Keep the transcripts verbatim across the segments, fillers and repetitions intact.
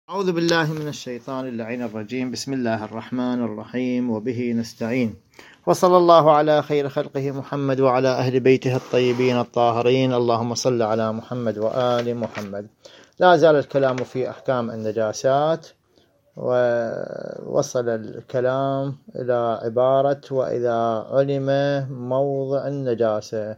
أعوذ بالله من الشيطان اللعين الرجيم. بسم الله الرحمن الرحيم وبه نستعين، وصلى الله على خير خلقه محمد وعلى أهل بيته الطيبين الطاهرين. اللهم صل على محمد وآل محمد. لا زال الكلام في أحكام النجاسات، ووصل الكلام إلى عبارة وإذا علم موضع النجاسة.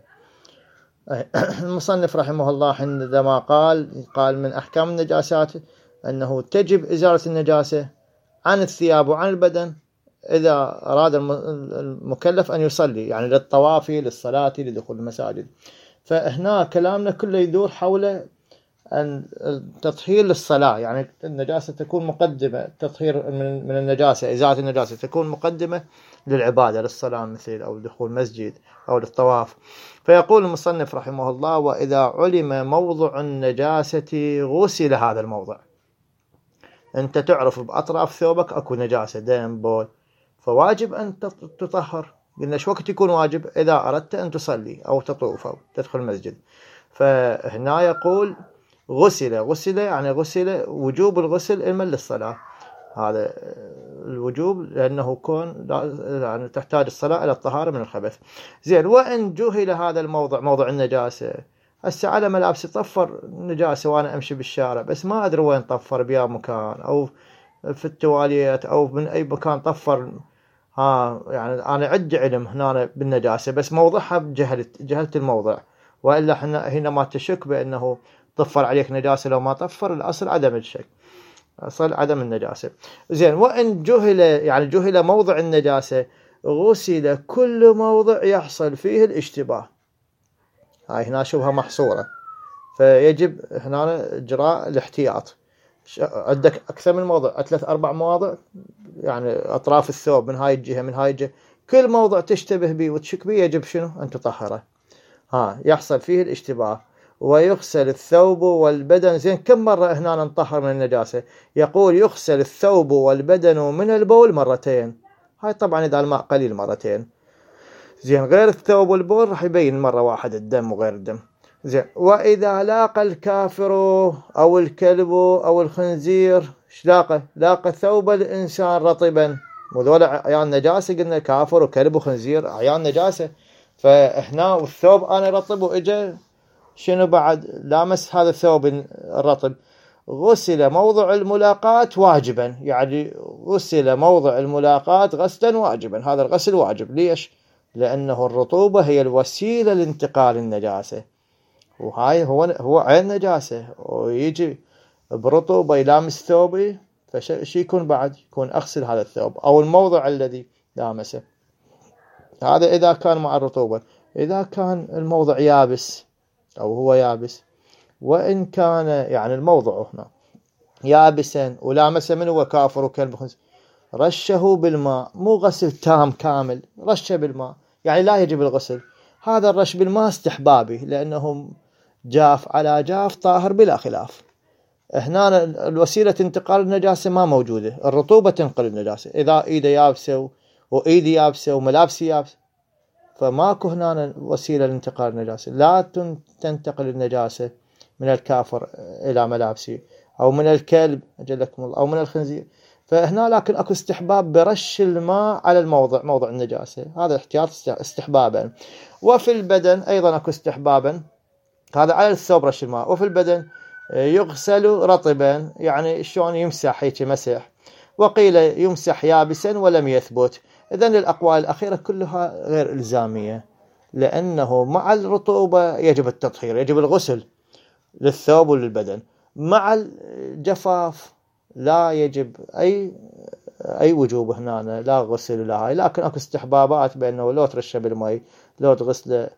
المصنف رحمه الله عندما قال قال من أحكام النجاسات أنه تجب إزالة النجاسة عن الثياب وعن البدن إذا أراد المكلف أن يصلي، يعني للطواف للصلاة لدخول المساجد. فهنا كلامنا كله يدور حول أن التطهير للصلاة، يعني النجاسة تكون مقدمة، التطهير من النجاسة، إزالة النجاسة تكون مقدمة للعبادة، للصلاة مثل أو دخول مسجد أو للطواف. فيقول المصنف رحمه الله: وإذا علم موضع النجاسة غسل هذا الموضع. أنت تعرف بأطراف ثوبك أكو نجاسة، دم، بول، فواجب أن تطهر. قلنا شو وقت يكون واجب؟ إذا أردت أن تصلي أو تطوف أو تدخل المسجد. فهنا يقول غسل، غسل يعني غسل، وجوب الغسل إلما للصلاة، هذا الوجوب لأنه كون يعني تحتاج الصلاة إلى الطهارة من الخبث. زين، وإن جهل هذا الموضع، موضع النجاسة، هسه على ملابسي طفر نجاسة وأنا أمشي بالشارع، بس ما أدري وين طفر، بيا مكان أو في التواليات أو من أي مكان طفر، ها يعني أنا عندي علم هنا بالنجاسة، بس موضعها جهلت جهلت الموضع. وإلا حنا هنا ما تشك بأنه طفر عليك نجاسة، لو ما طفر الأصل عدم الشك، أصل عدم النجاسة. زين، وإن جهل يعني جهل موضع النجاسة غسل كل موضع يحصل فيه الاشتباه. هاي هنا شبهة محصورة، فيجب هنا إجراء الاحتياط. عندك أكثر من موضع، ثلاث أربع مواضع، يعني أطراف الثوب من هاي الجهة من هاي الجهة، كل موضع تشتبه به وتشك به يجب شنو؟ أن تطهره. ها يحصل فيه الاشتباه. ويغسل الثوب والبدن. زين، كم مرة هنا نطهر من النجاسة؟ يقول يغسل الثوب والبدن من البول مرتين. هاي طبعا إذا الماء قليل مرتين. زين، غير الثوب والبول راح يبين مرة واحدة الدم وغير الدم. زين، وإذا لاقى الكافر أو الكلب أو الخنزير، ايش لاقى؟ لاقى ثوب الإنسان رطبا. وذول أعيان نجاسة، قلنا كافر وكلب وخنزير أعيان نجاسة. فهنا والثوب أنا رطب وإجا شنو بعد لامس هذا الثوب الرطب، غسل موضع الملاقاة واجبا، يعني غسل موضع الملاقاة غسلا واجبا. هذا الغسل واجب. ليش؟ لأنه الرطوبة هي الوسيلة لانتقال النجاسة، وهاي هو هو عين نجاسة، ويجي برطوبة يلامس ثوبي، فشي يكون بعد؟ يكون أغسل هذا الثوب أو الموضع الذي لامسه. هذا إذا كان مع الرطوبة. إذا كان الموضع يابس أو هو يابس، وإن كان يعني الموضع هنا يابسا ولامسه من هو كافر وكلب خنزير، رشه بالماء، مو غسل تام كامل، رشه بالماء، يعني لا يجب الغسل. هذا الرش بالماء استحبابي، لأنه جاف على جاف طاهر بلا خلاف. هنا الوسيلة انتقال النجاسة ما موجودة، الرطوبة تنقل النجاسة. إذا إيدي يابسة وإيدي يابسة وملابسي يابسة، فماكو هنا وسيلة لانتقال النجاسة. لا تنتقل النجاسة من الكافر إلى ملابسي، أو من الكلب أجلكم الله، أو من الخنزير. فهنا لكن أكو استحباب برش الماء على الموضع، موضع النجاسة، هذا احتياط استحبابا. وفي البدن أيضا أكو استحبابا، هذا على الثوب رش الماء. وفي البدن يغسل رطبا، يعني شلون يمسح هيك مسح. وقيل يمسح يابسا ولم يثبت. إذن الأقوال الأخيرة كلها غير إلزامية، لأنه مع الرطوبة يجب التطهير، يجب الغسل للثوب وللبدن. مع الجفاف لا يجب أي أي وجوب هنا، لا غسل ولا هاي. لكن أكو استحبابات، بأنه لو ترشه بالماء، لو تغسله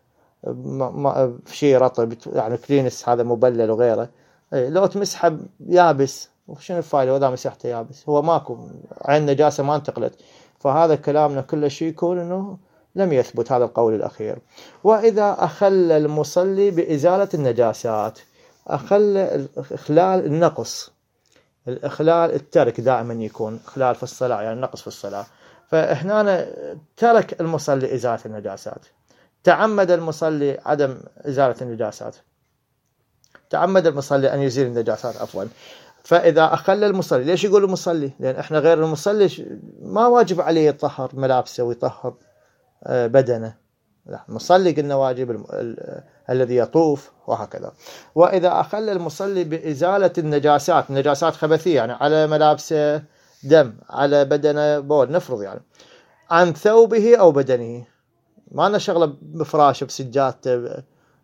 في شيء رطب، يعني كلينس هذا مبلل وغيره، لو تمسحه يابس، وشنو الفائدة وإذا مسحته يابس؟ هو ماكو عين نجاسة ما انتقلت. فهذا كلامنا كل شيء يكون أنه لم يثبت هذا القول الأخير. وإذا أخل المصلي بإزالة النجاسات، أخل إخلال النقص، الإخلال الترك دائما يكون إخلال في الصلاة، يعني نقص في الصلاة. فهنا ترك المصلي إزالة النجاسات، تعمد المصلي عدم إزالة النجاسات، تعمد المصلي أن يزيل النجاسات عفوا، فإذا أخل المصلي، ليش يقول المصلي؟ لأن إحنا غير المصلي ما واجب عليه يطهر ملابسه ويطهر بدنه، المصلي قلنا واجب ال... ال... الذي يطوف وهكذا. وإذا أخل المصلي بإزالة النجاسات، النجاسات خبثية يعني على ملابسه دم، على بدنه بول، نفرض يعني عن ثوبه أو بدنه، ما لنا شغلة بفراشه بسجادته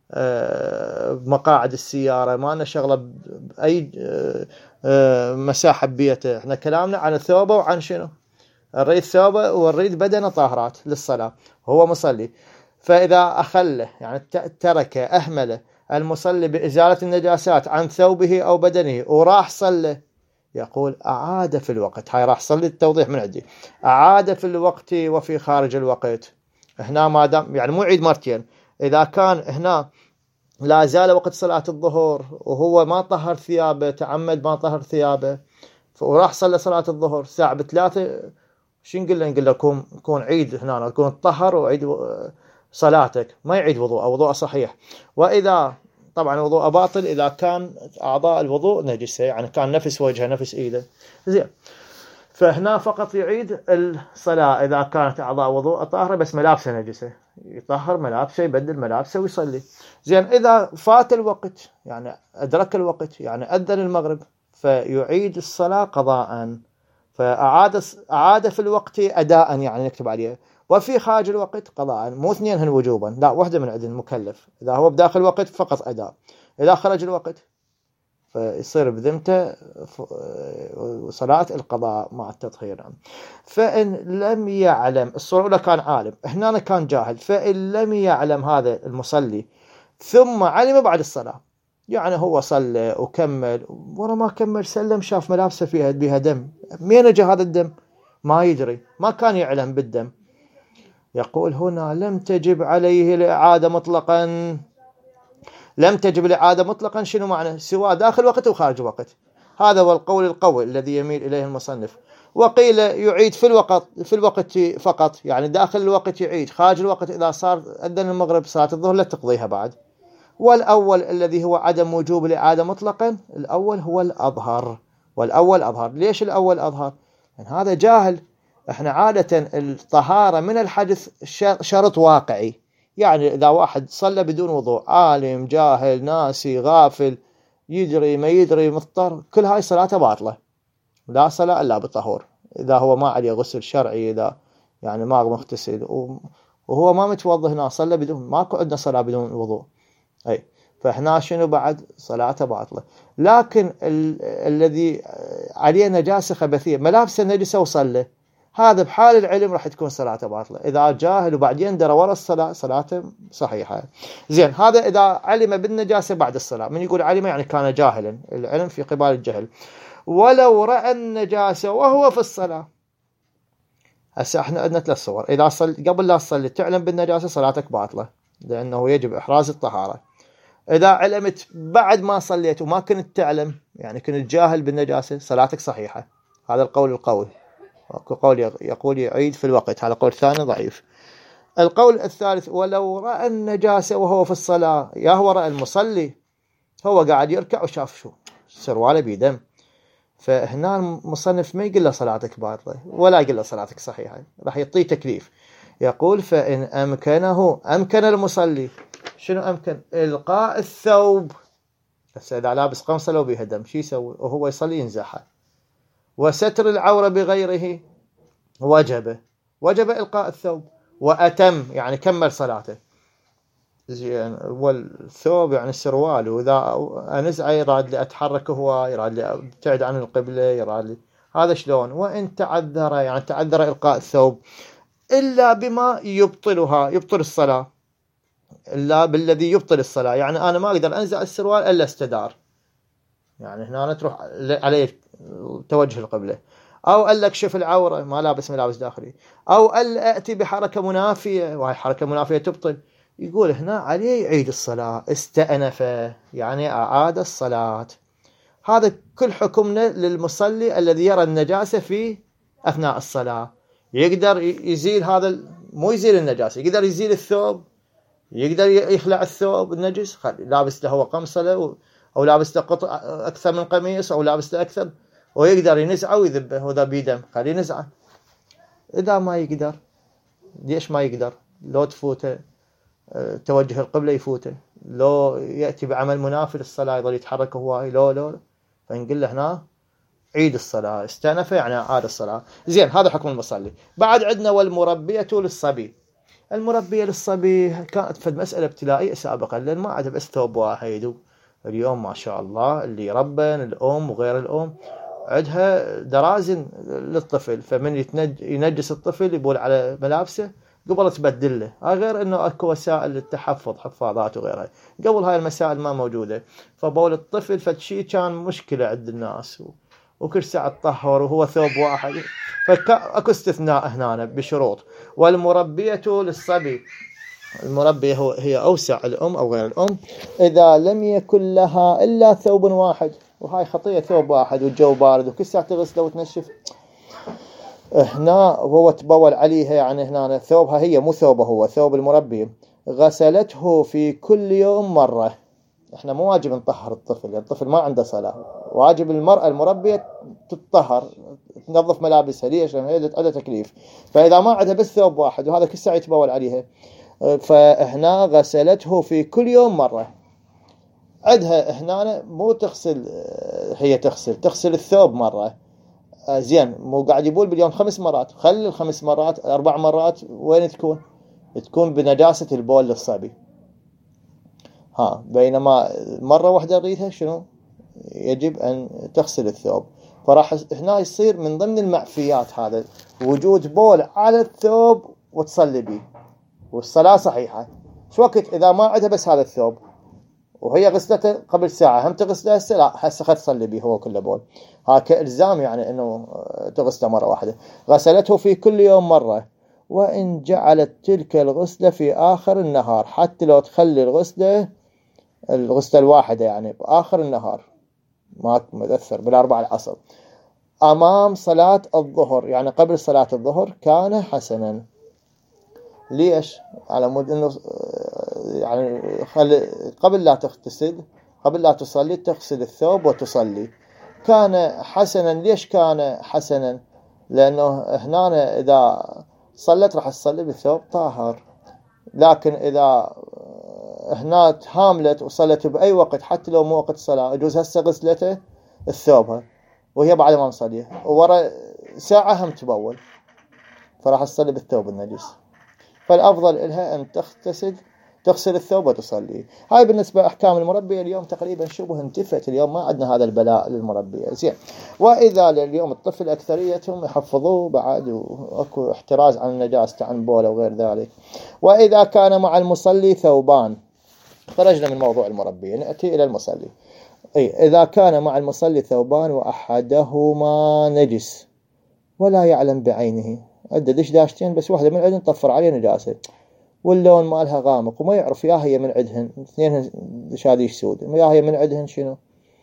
بمقاعد السيارة، ما لنا شغلة بأي مساحة ببيته، احنا كلامنا عن ثوبه وعن شنو؟ نريد ثوبه ونريد بدنه طاهرات للصلاة، هو مصلي. فإذا أخله يعني ترك أهمل المصلي بإزالة النجاسات عن ثوبه أو بدنه وراح صلى، يقول أعاد في الوقت. هاي راح صلي التوضيح من عندي، أعاد في الوقت وفي خارج الوقت. هنا ما دام يعني مو عيد مرتين، إذا كان هنا لا زال وقت صلاة الظهر وهو ما طهر ثيابه، تعمد ما طهر ثيابه وراح صلى صلاة الظهر الساعة بثلاثة، شو نقول له؟ نقول له كون كون عيد هنا، كون طهر وعيد صلاتك، ما يعيد وضوء، وضوء صحيح. وإذا طبعا وضوء باطل إذا كان أعضاء الوضوء نجسة، يعني كان نفس وجهه نفس إيده زين، فهنا فقط يعيد الصلاة إذا كانت أعضاء وضوء طاهرة بس ملابسه نجسة، يطهر ملابسه يبدل ملابسه ويصلي. زين إذا فات الوقت يعني أدرك الوقت يعني أذن المغرب، فيعيد الصلاة قضاء، فأعاد أعاد في الوقت أداء يعني نكتب عليه، وفي خارج الوقت قضاء، مو اثنين هن وجوبا، لا واحدة من عند المكلف، إذا هو بداخل الوقت فقط أداء، إذا خرج الوقت فيصير بذمته صلاة القضاء مع التطهير. فإن لم يعلم، الصورة الأولى كان عالم، هنا كان جاهل، فإن لم يعلم هذا المصلي ثم علم بعد الصلاة، يعني هو صلى وكمل ورا ما كمل سلم شاف ملابسه فيها بها دم، مين جاء هذا الدم؟ ما يدري، ما كان يعلم بالدم، يقول هنا لم تجب عليه الإعادة مطلقا. لم تجب الإعادة مطلقا شنو معنى؟ سواء داخل وقت وخارج وقت، هذا هو القول القوي الذي يميل إليه المصنف. وقيل يعيد في الوقت في الوقت فقط، يعني داخل الوقت يعيد، خارج الوقت إذا صار أذن المغرب صلاة الظهر لا تقضيها بعد. والأول الذي هو عدم وجوب الإعادة مطلقا، الأول هو الأظهر، والأول أظهر. ليش الأول أظهر؟ يعني هذا جاهل، احنا عادة الطهارة من الحدث شرط واقعي، يعني إذا واحد صلى بدون وضوء، عالم جاهل ناسي غافل يدري ما يدري مضطر، كل هاي صلاته باطلة، لا صلاة إلا بالطهور، إذا هو ما عليه غسل شرعي، إذا يعني ما مغتسل وهو ما متوضى هنا صلى بدون، ماكو عندنا صلاة بدون وضوء، أي فإحنا شنو بعد صلاته باطلة. لكن ال- الذي عليه نجاسة خبثية، ملابسه نجسة وصلى، هذا بحال العلم راح تكون صلاته باطلة، إذا جاهل وبعدين درى ورا الصلاة صلاته صحيحة. زين هذا إذا علم بالنجاسة بعد الصلاة، من يقول علم يعني كان جاهلا، العلم في قبال الجهل. ولو رأى النجاسة وهو في الصلاة، هسه احنا عندنا ثلاث صور، إذا صل قبل لا تصلي تعلم بالنجاسة صلاتك باطلة، لأنه يجب إحراز الطهارة. إذا علمت بعد ما صليت وما كنت تعلم، يعني كنت جاهل بالنجاسة، صلاتك صحيحة، هذا القول القوي. قول يقول يعيد في الوقت، هذا قول ثاني ضعيف. القول الثالث ولو رأى النجاسة وهو في الصلاة، يا هو رأى المصلي هو قاعد يركع وشاف شو سرواله بيدم، فهنا المصنف ما يقول له صلاتك باطلة ولا يقول له صلاتك صحيحة، راح يعطيه تكليف، يقول فإن أمكنه، أمكن المصلي، شنو أمكن؟ إلقاء الثوب، بس إذا لابس قمصة لو بيها دم شو يسوي وهو يصلي؟ ينزعها. وستر العورة بغيره وجب، وجب إلقاء الثوب، وأتم يعني كمل صلاته. يعني والثوب يعني السروال، وإذا أنزعه يراد لي أتحرك، هو يراد لي أبتعد عن القبلة، يراد لي هذا شلون. وإن تعذر يعني تعذر إلقاء الثوب إلا بما يبطلها، يبطل الصلاة، إلا بالذي يبطل الصلاة، يعني أنا ما أقدر أنزع السروال إلا استدار، يعني هنا تروح عليه توجه القبلة، أو قال لك شوف العورة ما لابس ملابس داخلي، أو قال أتي بحركة منافية وهي حركة منافية تبطل، يقول هنا عليه يعيد الصلاة، استأنف يعني أعاد الصلاة. هذا كل حكمنا للمصلي الذي يرى النجاسة في أثناء الصلاة، يقدر يزيل هذا، مو يزيل النجاسة، يقدر يزيل الثوب، يقدر يخلع الثوب النجس، لابس له هو قمصة أو لابس له قطع أكثر من قميص أو لابس له أكثر، ويقدر ينزعه ويذبه وإذا بيدم خليه ينزعه. إذا ما يقدر، ليش ما يقدر؟ لو تفوته توجه القبلة يفوته، لو يأتي بعمل منافي للصلاة يظل يتحرك هواي، لو لو فنقول له هنا عيد الصلاة، استأنف يعني عاد الصلاة. زين، هذا حكم المصلي. بعد عندنا والمربية للصبي. المربية للصبي كانت في المسألة ابتلائية سابقا، لأن ما عاد بس ثوب واحد. اليوم ما شاء الله اللي يربن الأم وغير الأم عندها درازن للطفل، فمن يتنج ينجس الطفل يبول على ملابسه قبل تبدل له، غير انه اكو وسائل للتحفظ حفاضات وغيرها. قبل هاي المسائل ما موجوده، فبول الطفل فشي كان مشكله عند الناس، وكل ساعه تطهر وهو ثوب واحد. فاكو استثناء هنا بشروط. والمربيه للصبي، المربيه هو هي اوسع الام او غير الام، اذا لم يكن لها الا ثوب واحد، وهاي خطيه ثوب واحد والجو بارد وكل ساعه تغسله وتنشف، هنا وهو تبول عليها، يعني هنا ثوبها هي مو ثوبه هو، ثوب المربي، غسلته في كل يوم مرة. احنا مو واجب نطهر الطفل، يعني الطفل ما عنده صلاة، واجب المرأة المربية تطهر تنظف ملابسها. ليش؟ لأن هي عندها تكليف. فإذا ما عندها بس ثوب واحد وهذا كل ساعة يتبول عليها، فهنا غسلته في كل يوم مرة. عندها هنا مو تغسل هي تغسل تغسل الثوب مرة. زين، مو قاعد يبول باليوم خمس مرات، خلي الخمس مرات أربع مرات وين تكون؟ تكون بنجاسة البول للصبي. ها، بينما مرة واحدة نريدها شنو؟ يجب أن تغسل الثوب. فراح هنا يصير من ضمن المعفيات هذا وجود بول على الثوب وتصلي به والصلاة صحيحة. شو وقت إذا ما عندها بس هذا الثوب وهي غسلته قبل ساعة، هم تغسله هسه؟ لا، هسه خد تصلي به هو كله بول. ها كإلزام يعني إنه تغسله مرة واحدة. غسلته في كل يوم مرة، وإن جعلت تلك الغسلة في آخر النهار، حتى لو تخلي الغسلة الغسلة الواحدة يعني بآخر النهار ما متأثر بالأربع العصر أمام صلاة الظهر، يعني قبل صلاة الظهر، كان حسنا. ليش؟ على مود إنه يعني خل قبل لا تغتسل قبل لا تصلي تغسل الثوب وتصلي. كان حسنا. ليش كان حسنا؟ لأنه هنا إذا صلت راح تصلي بالثوب طاهر، لكن إذا هنا هاملت وصلت بأي وقت حتى لو مو وقت صلاة، يجوز هسه غسلته الثوبها وهي بعد ما نصلي، وورا ساعة هم تبول، فراح تصلي بالثوب النجس. فالأفضل إلها أن تغتسل تغسل الثوب وتصلي. هاي بالنسبة لأحكام المربية. اليوم تقريبا شبه انتفت، اليوم ما عندنا هذا البلاء للمربية. زين، وإذا اليوم الطفل أكثريتهم يحفظوه بعد وأكو احتراز عن النجاسة عن بوله وغير ذلك. وإذا كان مع المصلي ثوبان، خرجنا من موضوع المربية نأتي إلى المصلي. أي إذا كان مع المصلي ثوبان وأحدهما نجس ولا يعلم بعينه، عنده دش داشتين بس واحدة من عندهن طفر عليه نجاسة واللون مالها غامق وما يعرف يا هي من عندهن اثنين شاديش سود، يا هي من عندهن شنو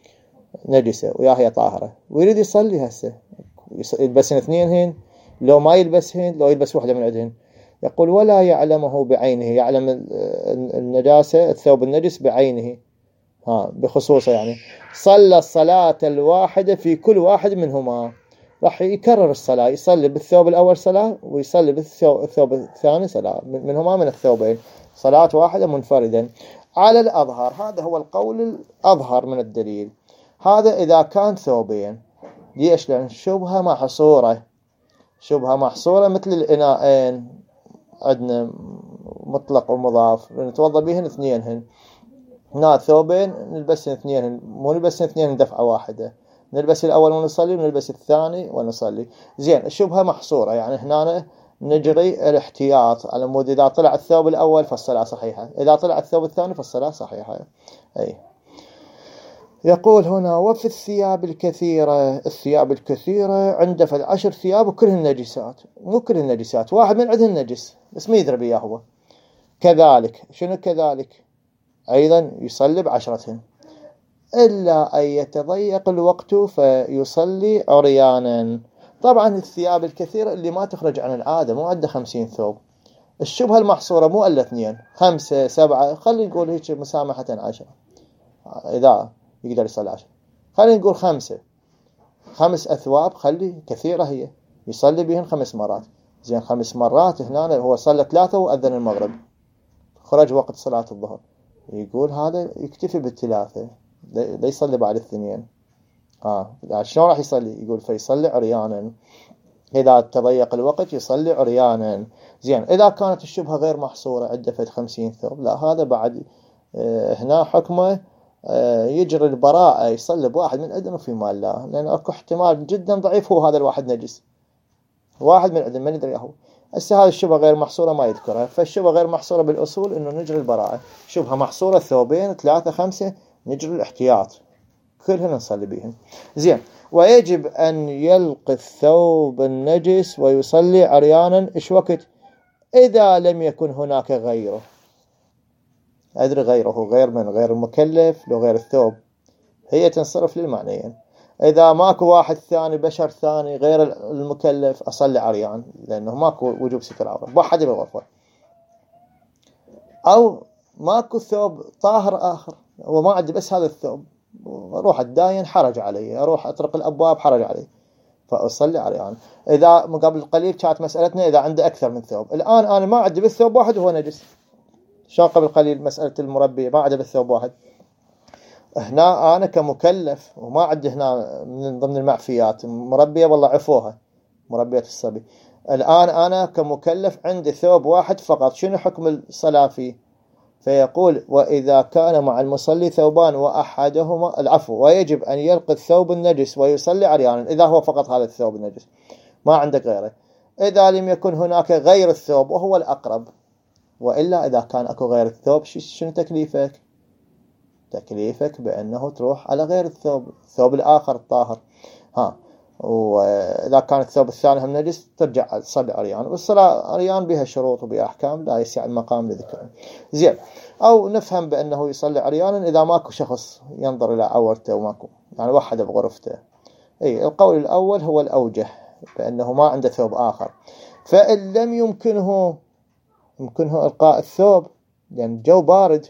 نجسة ويا هي طاهرة، ويريد يصلي هسه يلبسن اثنينهن، لو ما يلبسهن لو يلبس واحدة من عندهن. يقول ولا يعلمه بعينه، يعلم النجاسة الثوب النجس بعينه، ها بخصوصه، يعني صلى الصلاة الواحدة في كل واحد منهما. راح يكرر الصلاة، يصلي بالثوب الأول صلاة ويصلي بالثوب الثاني صلاة، منهما من الثوبين صلاة واحدة منفردا على الأظهر. هذا هو القول الأظهر من الدليل. هذا إذا كان ثوبين. ليش؟ لأن شبهة محصورة شبهة محصورة مثل الإناءين عندنا مطلق ومضاف نتوضأ بهن اثنينهن، هنا ثوبين نلبسهن اثنينهن، مو نلبسهن اثنين دفعة واحدة، نلبس الأول ونصلي ونلبس الثاني ونصلي. زين، الشبهة محصورة، يعني هنا نجري الاحتياط على مود إذا طلع الثوب الأول فالصلاة صحيحة، إذا طلع الثوب الثاني فالصلاة صحيحة. أي يقول هنا وفي الثياب الكثيرة، الثياب الكثيرة عنده في العشر ثياب وكلهن نجسات، مو كلهن نجسات، واحد من عندهن نجس بس ما يدري بياه هو. كذلك شنو كذلك أيضا يصلي بعشرتهن، إلا أن يتضيق الوقت فيصلي عريانا. طبعا الثياب الكثيرة اللي ما تخرج عن العادة، مو عنده خمسين ثوب. الشبهة المحصورة مو إلا اثنين، خمسة سبعة، خلي نقول هيك مسامحة عشرة. إذا يقدر يصلي عشر. خلينا نقول خمسة، خمس أثواب خلي كثيرة هي، يصلي بهن خمس مرات. زين خمس مرات هنا هو صلى ثلاثة وأذن المغرب، خرج وقت صلاة الظهر، يقول هذا يكتفي بالثلاثة، لا يصلي بعد الاثنين. آه شلون راح يصلي؟ يقول فيصلي عريانا، إذا تضيق الوقت يصلي عريانا. زين إذا كانت الشبهة غير محصورة عنده فد خمسين ثوب، لا هذا بعد آه هنا حكمه آه يجري البراءة، يصلي بواحد من عندنا في مال الله، لأن أكو احتمال جدا ضعيف هو هذا الواحد نجس، واحد من عندنا ما ندري هو. هسه هذه الشبهة غير محصورة ما يذكرها، فالشبهة غير محصورة بالأصول إنه نجري البراءة. شبهة محصورة ثوبين ثلاثة خمسة نجري الاحتياط، كلهن نصلي بهم. زين ويجب أن يلقي الثوب النجس ويصلي عريانا إيش وقت؟ إذا لم يكن هناك غيره. أدري غيره غير من غير المكلف لو غير الثوب، هي تنصرف للمعنيين. إذا ماكو واحد ثاني بشر ثاني غير المكلف أصلي عريان، لأنه ماكو وجوب ستر عورة، بواحد بالغرفة. أو ماكو ثوب طاهر آخر وما عندي بس هذا الثوب، أروح أتداين حرج علي، أروح أطرق الأبواب حرج علي، فأصلي عريان. إذا قبل قليل كانت مسألتنا إذا عندي أكثر من ثوب، الآن أنا ما عندي بس ثوب واحد وهو نجس. شلون قبل قليل مسألة المربية ما عندي بس ثوب واحد، هنا أنا كمكلف وما عندي هنا من ضمن المعفيات مربية والله عفوها مربية الصبي، الآن أنا كمكلف عندي ثوب واحد فقط، شنو حكم الصلاة فيه؟ فيقول وإذا كان مع المصلي ثوبان وأحدهما العفو ويجب أن يلقي الثوب النجس ويصلي عريانا، إذا هو فقط هذا الثوب النجس ما عندك غيره. إذا لم يكن هناك غير الثوب وهو الأقرب، وإلا إذا كان أكو غير الثوب شنو تكليفك؟ تكليفك بأنه تروح على غير الثوب، الثوب الآخر الطاهر. ها وإذا كان الثوب الثاني هم نجس ترجع تصلي عريان، والصلاة عريان بها شروط وبها أحكام لا يسع المقام لذكرها. زين أو نفهم بأنه يصلي عريانا إذا ماكو شخص ينظر إلى عورته وماكو يعني وحده بغرفته. أي القول الأول هو الأوجه بأنه ما عنده ثوب آخر. فإن لم يمكنه يمكنه إلقاء الثوب لأن الجو بارد،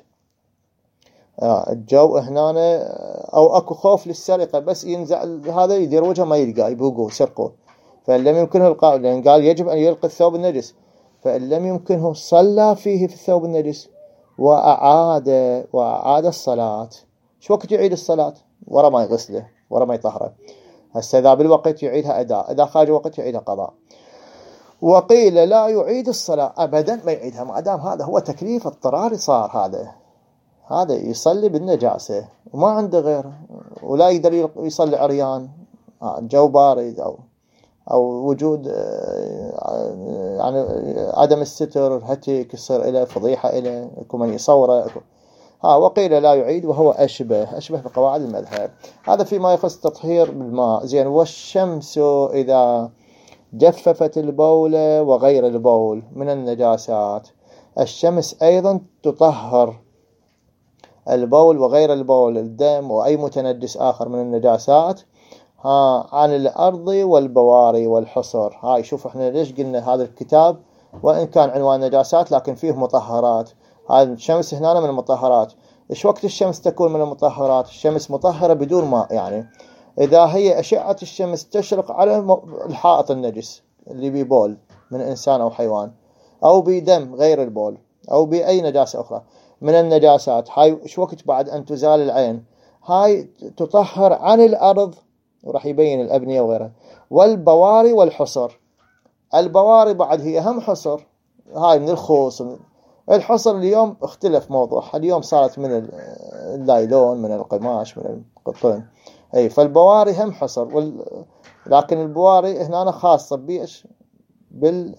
الجو هنا أو أكو خوف للسرقة بس ينزع هذا يدير وجهه ما يلقى يبوقوا سرقوا، فإن لم يمكنه القاء لأن قال يجب أن يلقي الثوب النجس، فإن لم يمكنه صلى فيه في الثوب النجس وأعاد وأعاد الصلاة. شو وقت يعيد الصلاة؟ ورا ما يغسله ورا ما يطهره. هسه إذا بالوقت يعيدها أداء، إذا خارج وقت يعيدها قضاء. وقيل لا يعيد الصلاة أبدا ما يعيدها ما دام هذا هو تكليف اضطراري صار، هذا هذا يصلي بالنجاسة وما عنده غيره ولا يقدر يصلي عريان، جو بارد أو أو وجود يعني عدم الستر هتك يصير إلى فضيحة إلى كمان يصوره. ها وقيل لا يعيد وهو أشبه أشبه بقواعد المذهب. هذا فيما يخص تطهير بالماء. زين والشمس إذا جففت البول وغير البول من النجاسات، الشمس أيضا تطهر البول وغير البول الدم وأي متنجس آخر من النجاسات ها عن الأرض والبواري والحصر. هاي شوف احنا ليش قلنا هذا الكتاب وإن كان عنوان نجاسات لكن فيه مطهرات. هذه الشمس هنا من المطهرات. إيش وقت الشمس تكون من المطهرات؟ الشمس مطهرة بدون ماء، يعني إذا هي أشعة الشمس تشرق على الحائط النجس اللي ببول من إنسان أو حيوان أو بدم غير البول أو بأي نجاسة أخرى من النجاسات، هاي إيش وقت بعد أن تزال العين هاي تطهر عن الأرض وراح يبين الأبنية وغيرها والبواري والحصر. البواري بعد هي هم حصر، هاي من الخوص. الحصر اليوم اختلف موضوع، اليوم صارت من اللايلون من القماش من القطن. أي فالبواري هم حصر وال... لكن البواري هنا خاصة بيش بال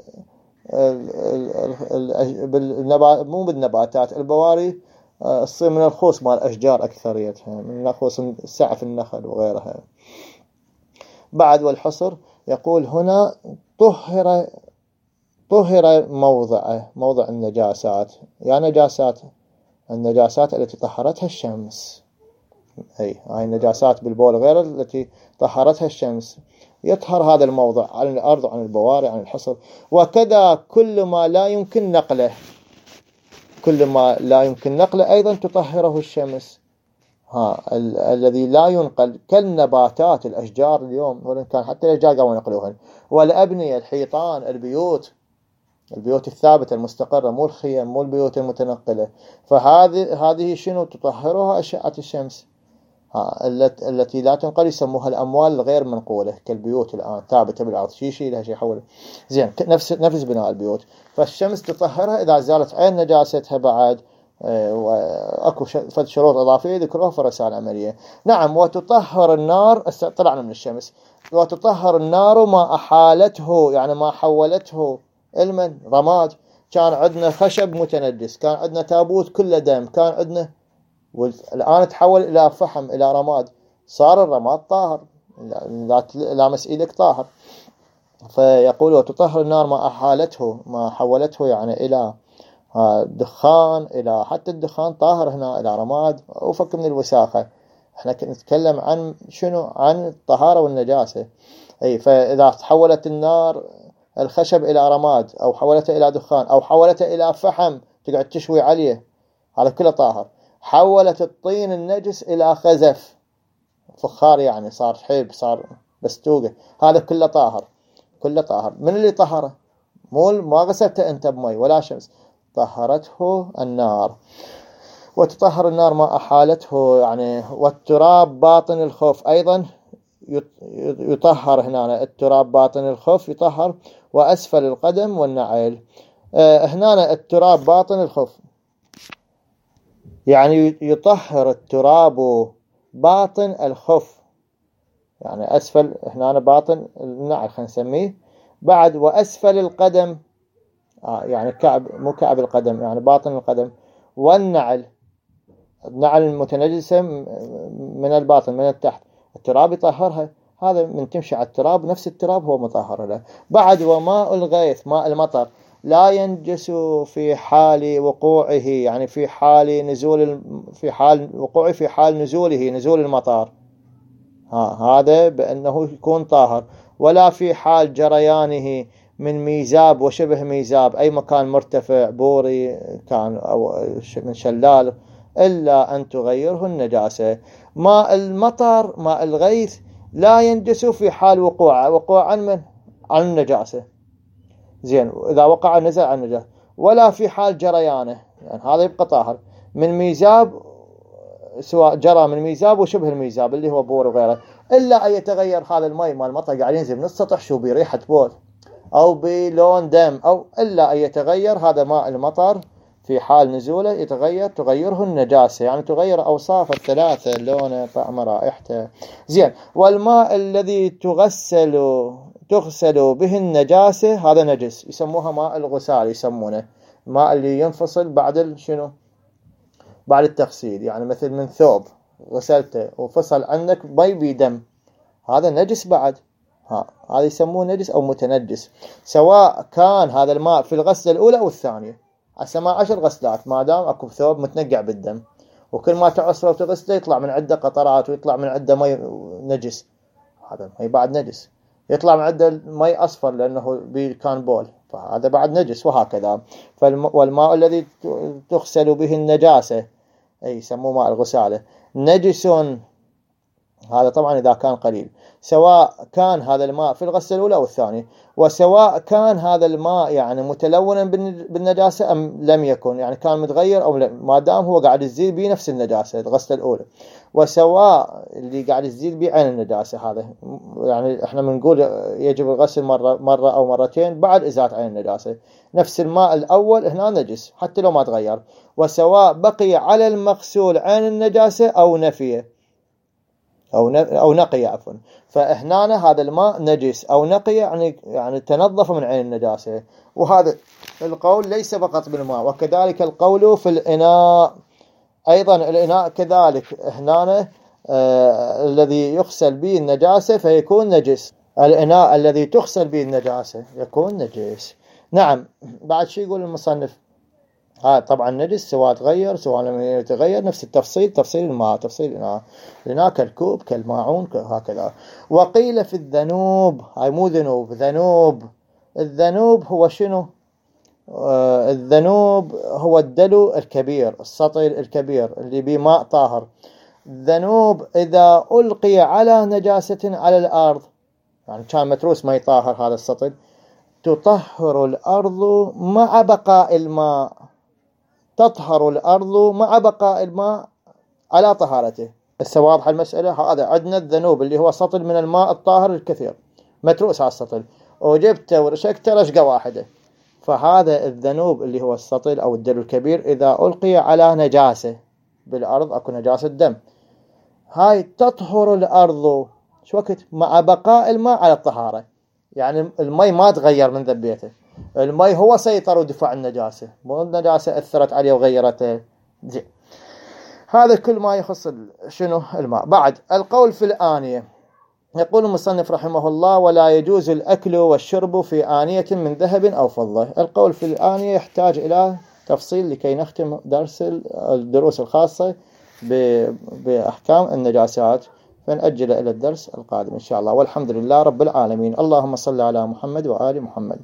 بالنبات مو بالنباتات. البواري تصير من الخوص مال الأشجار أكثريتها، من الخوص سعف النخل وغيرها. بعد والحصر يقول هنا طهر طهر موضعه موضع النجاسات، يعني نجاسات النجاسات التي طهرتها الشمس. أي هاي النجاسات بالبول غير التي طهرتها الشمس يطهر هذا الموضع عن الأرض عن البواري عن الحصر. وكذا كل ما لا يمكن نقله كل ما لا يمكن نقله أيضا تطهره الشمس. ها ال الذي لا ينقل كالنباتات الأشجار اليوم، وإن كان حتى الأشجار قاموا ينقلوهن، والأبنية الحيطان البيوت البيوت الثابتة المستقرة، مو الخيم مو البيوت المتنقلة. فهذه هذه شنو تطهرها أشعة الشمس. ها التي لا تنقل يسموها الأموال الغير منقولة، كالبيوت الآن ثابتة بالأرض، شيء شيء لها شيء يحول. زين نفس نفس بناء البيوت. فالشمس تطهرها إذا زالت عين نجاستها بعد، واكو فد شروط اضافيه يذكروها في الرسائل العمليه. نعم. وتطهر النار، طلعنا من الشمس. وتطهر النار ما احالته، يعني ما حولته المن رماد. كان عندنا خشب متنجس، كان عندنا تابوت كله دم، كان عندنا، والان تحول الى فحم الى رماد، صار الرماد طاهر، لا لامس ايدك طاهر. فيقول وتطهر النار ما احالته، ما حولته يعني الى دخان، إلى حتى الدخان طاهر هنا إلى رماد وفك من الوساخة. احنا نتكلم عن شنو؟ عن الطهارة والنجاسة. أي فإذا تحولت النار الخشب إلى رماد، أو حولته إلى دخان، أو حولته إلى فحم تقعد تشوي عليه، هذا كله طاهر. حولت الطين النجس إلى خزف، فخار يعني صار حيب، صار بستوقة، هذا كله طاهر، كله طاهر. من اللي طهره؟ مو ما غسلته أنت بمي ولا شمس، طهرته النار. وتطهر النار ما أحالته، يعني والتراب باطن الخف أيضا يطهر هنا، التراب باطن الخف يطهر، وأسفل القدم والنعل. هنا التراب باطن الخف يعني يطهر التراب باطن الخف، يعني أسفل هنا باطن النعل خلينا نسميه بعد. وأسفل القدم آه يعني كعب، مو كعب القدم، يعني باطن القدم. والنعل، النعل المتنجسة من الباطن من التحت، التراب يطهرها. هذا من تمشي على التراب نفس التراب هو مطهر له. بعد وماء الغيث، ماء المطر، لا ينجس في حال وقوعه، يعني في حال نزول، في حال وقوعه، في حال نزوله، نزول المطر، ها هذا بأنه يكون طاهر. ولا في حال جريانه من ميزاب وشبه ميزاب، أي مكان مرتفع بوري كان أو من شلال، إلا أن تغيره النجاسة. ماء المطر، ماء الغيث، لا ينجس في حال وقوعه، وقوع عن من؟ عن النجاسة. زين إذا وقع نزل عن النجاسة. ولا في حال جريانه، يعني هذا يبقى طاهر، من ميزاب، سواء جرى من ميزاب وشبه الميزاب اللي هو بور وغيره، إلا أن يتغير هذا الماء مال المطر قاعد ينزل من السطح، شو بريحة بول أو بلون دم، أو إلا أن يتغير هذا ماء المطر في حال نزوله، يتغير تغيره النجاسة، يعني تغير أوصاف الثلاثة، لونه، طعمه، رائحته. زين. والماء الذي تغسل تغسل به النجاسة هذا نجس، يسموها ماء الغسال، يسمونه ماء اللي ينفصل بعد شنو؟ بعد التغسيل. يعني مثل من ثوب غسلته وفصل عنك مي بدم، هذا نجس بعد، ها هذا يسموه نجس أو متنجس، سواء كان هذا الماء في الغسلة الأولى أو الثانية. السماء عشر غسلات، ما دام أكو ثوب متنقع بالدم، وكل ما تعصره وتغسله يطلع من عنده قطرات ويطلع من عنده مي نجس، هذا المي بعد نجس. يطلع من عنده مي أصفر لأنه كان بول، فهذا بعد نجس، وهكذا. والماء الذي تغسل به النجاسة، أي يسموه ماء الغسالة، نجس، هذا طبعا إذا كان قليل، سواء كان هذا الماء في الغسلة الأولى أو الثانية، وسواء كان هذا الماء يعني متلونا بالنجاسة أم لم يكن، يعني كان متغير أو لم، ما دام هو قاعد يزيد به نفس النجاسة الغسلة الأولى، وسواء اللي قاعد يزيد به عين النجاسة. هذا يعني احنا بنقول يجب الغسل مرة مرة أو مرتين بعد إزالة عين النجاسة. نفس الماء الأول هنا نجس حتى لو ما تغير، وسواء بقي على المغسول عين النجاسة أو نفيه أو أو نقي عفوا. فهنا هذا الماء نجس أو نقي، يعني يعني تنظف من عين النجاسة. وهذا القول ليس فقط بالماء، وكذلك القول في الإناء أيضا. الإناء كذلك هنا آه الذي يغسل به النجاسة فيكون نجس، الإناء الذي تغسل به النجاسة يكون نجس. نعم. بعد شيء يقول المصنف؟ ها طبعا نجس سواء تغير سواء لم يتغير، نفس التفصيل، تفصيل الماء، تفصيل الإناء، الإناء كالكوب كالماعون هكذا. وقيل في الذنوب، هاي مو ذنوب، ذنوب. الذنوب هو شنو؟ آه الذنوب هو الدلو الكبير، السطل الكبير اللي بيه ماء طاهر. الذنوب إذا ألقي على نجاسة على الأرض، يعني كان متروس ما يطهر هذا السطل، تطهر الأرض مع بقاء الماء، تطهر الأرض مع بقاء الماء على طهارته. هسه واضحة المسألة. هذا عندنا الذنوب اللي هو سطل من الماء الطاهر الكثير، متروس على السطل، وجبته ورشكته رشقة واحدة، فهذا الذنوب اللي هو السطل أو الدلو الكبير إذا ألقي على نجاسة بالأرض، أكو نجاسة دم، هاي تطهر الأرض شو وقت مع بقاء الماء على الطهارة. يعني المي ما تغير من ذبيته، المي هو سيطر ودفع النجاسة، مو النجاسة أثرت عليه وغيرته. زين، هذا كل ما يخص شنو الماء. بعد القول في الآنية، يقول المصنف رحمه الله: ولا يجوز الأكل والشرب في آنية من ذهب أو فضة. القول في الآنية يحتاج إلى تفصيل لكي نختم درس الدروس الخاصة بأحكام النجاسات، فنأجل إلى الدرس القادم إن شاء الله. والحمد لله رب العالمين. اللهم صل على محمد وآل محمد.